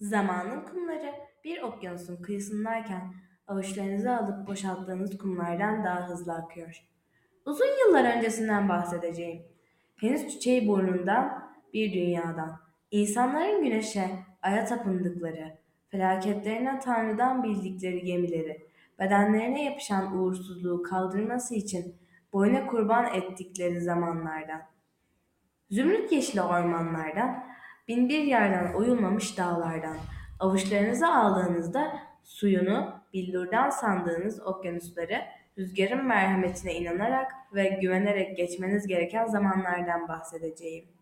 Zamanın kumları bir okyanusun kıyısındayken avuçlarınıza alıp boşalttığınız kumlardan daha hızlı akıyor. Uzun yıllar öncesinden bahsedeceğim. Henüz çiçeği burnundan bir dünyadan. İnsanların güneşe, aya tapındıkları, felaketlerine Tanrı'dan bildikleri gemileri, bedenlerine yapışan uğursuzluğu kaldırması için boyuna kurban ettikleri zamanlardan. Zümrüt yeşili ormanlardan, binbir yerden oyulmamış dağlardan, avuçlarınıza aldığınızda suyunu billurdan sandığınız okyanusları rüzgarın merhametine inanarak ve güvenerek geçmeniz gereken zamanlardan bahsedeceğim.